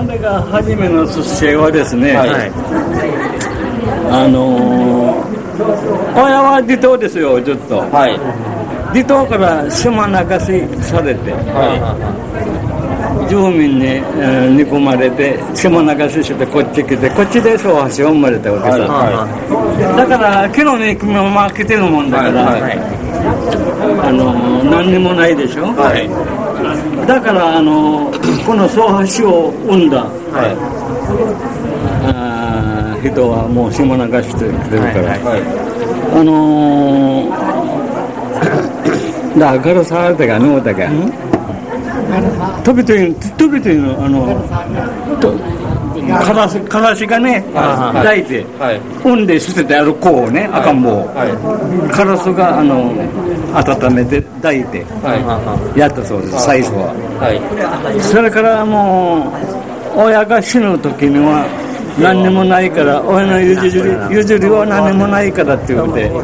れが初めの出世はですね、はい、親は離島ですよ、ずっと、はい、離島から島流しされて、はい、住民に、煮込まれて島流ししてこっち来て、こっちで総橋を生まれたわけさ、はいはい、だから昨日に組みま来てるもんだから、はいはい、何にもないでしょ、はい、だからこの総橋を生んだ、はい、人はもう島流してくれるから、はいはい、だからさてがのだが飛びというのからしがね抱いて産んで捨ててある子をね赤ん坊をカラスが温めて抱いてやったそうです、最初は。それからもう親が死ぬ時には何にもないから、親の譲りは何にもないからって言って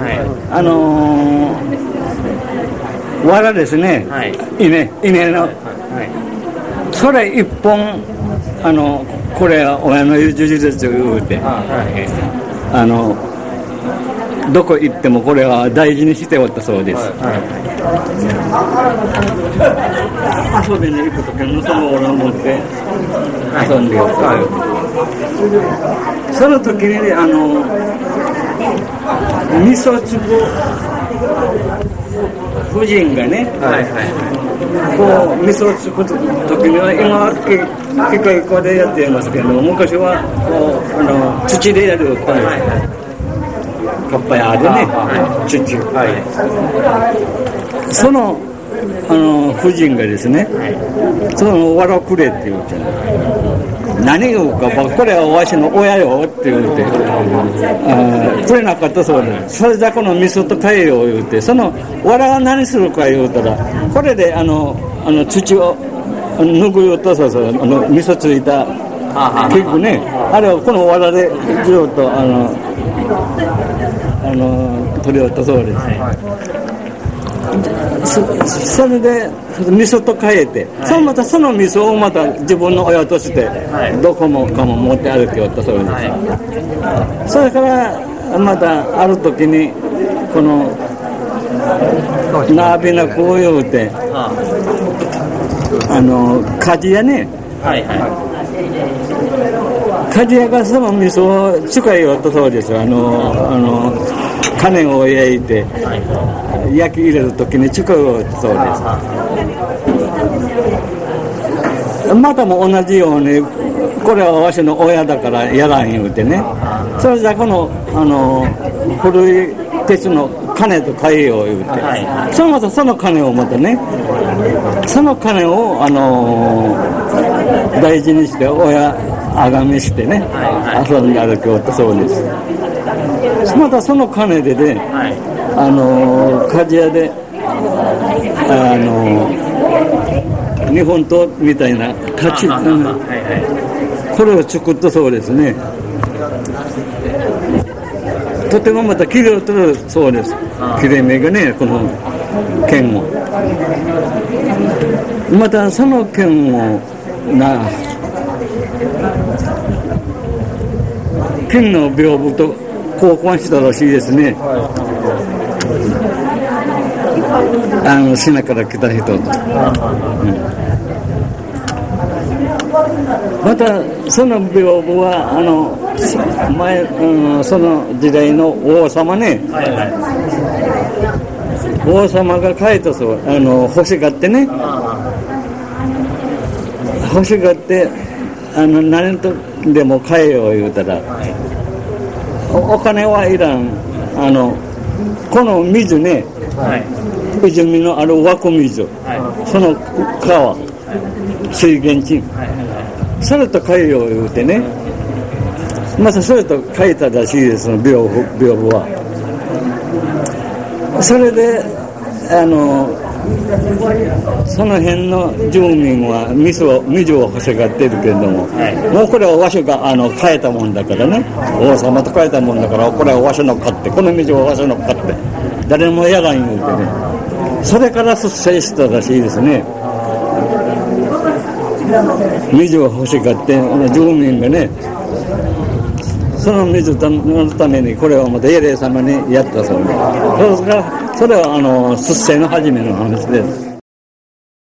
藁ですね、稲のそれ一本これは親の譲りですと言うて、どこ行ってもこれは大事にしておったそうです、遊びに行くときにその藁を持って遊んでおった、その時に味噌粒夫人がね、こう味噌を作る時には今は機械粉でやっていますけど、昔はこう土でやるカッパ屋でね、土、その夫人がですね、その藁をくれって言うて、何言うか、これはわしの親よって言うて、くれなかったそうです。それじゃこの味噌と買えよ言うて、その藁は何するか言うたら、これで土を拭うよと、そう味噌ついた結局ね、あれをこの藁でずっと取り寄ったそうです。それで味噌と変えて、またその味噌をまた自分の親としてどこもかも持って歩きよったそうです、それからまたある時にこのなびなくを言うて鍛冶屋ね、鍛冶屋がその味噌を使いよったそうです。種を焼いて焼き入れるときに使うそうです。またも同じようにこれはわしの親だからやらん言うてね、それじゃこの古い鉄の金と買えよう言うて、そのまたその金をまたね、その金を大事にして親あがめしてね、遊んで歩きおったそうです。またその金でね、鍛冶屋で日本刀みたいな太刀、これを作ったそうですね。とてもまた切れを取るそうです。切れ目がね、この剣をまたその剣を剣の屏風と交換したらしいですね、品から来た人と、またその屏風はその時代の王様ね、王様が書いたそう、欲しがってね、欲しがって何とでも買えよ言うたら、お金はいらん、この水ね、泉のある湧く水、その川、水源地、それと買えよ言うてね、またそれと書いたらしいです、その屏風は。それでその辺の住民は水を欲しがってるけれども、もうこれはわしが変えたもんだからね、王様と変えたもんだから、これはわしの買って、この水をわしの買って誰もやらん言うてね、それから出世したらしいですね。 水が欲しがって住民がね、その水のためにこれはまた英霊様にやったそうで、それは出世の初めの話です。